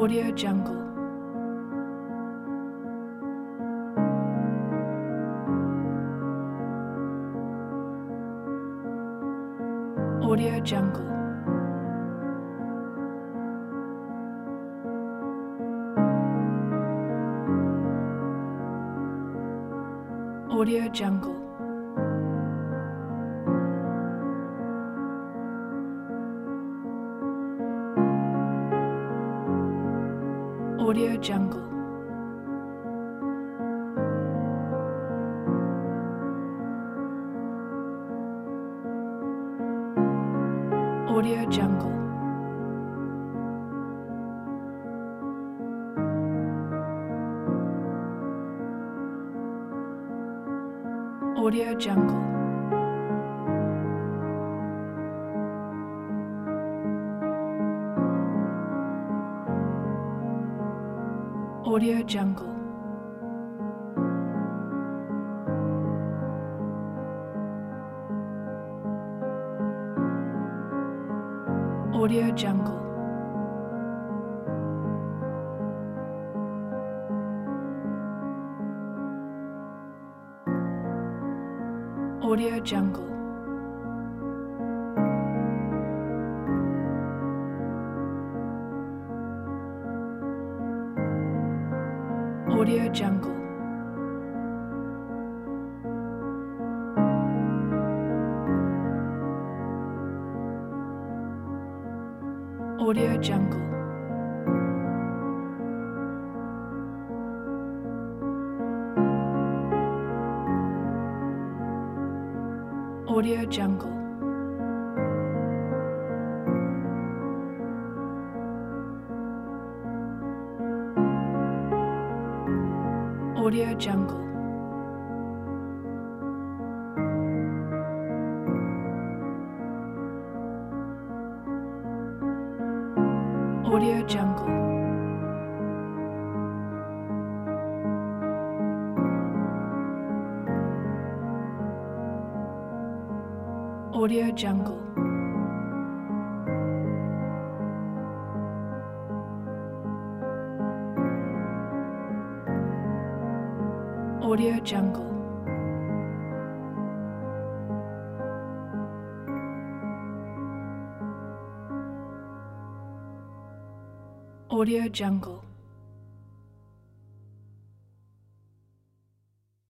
Audio Jungle. Audio Jungle. Audio Jungle. Audio Jungle. Audio Jungle. Audio Jungle. Audio Jungle. Audio Jungle. Audio Jungle. Audio Jungle. Audio Jungle. Audio Jungle. Audio Jungle. Audio Jungle. Audio Jungle. Audio Jungle. Audio Jungle.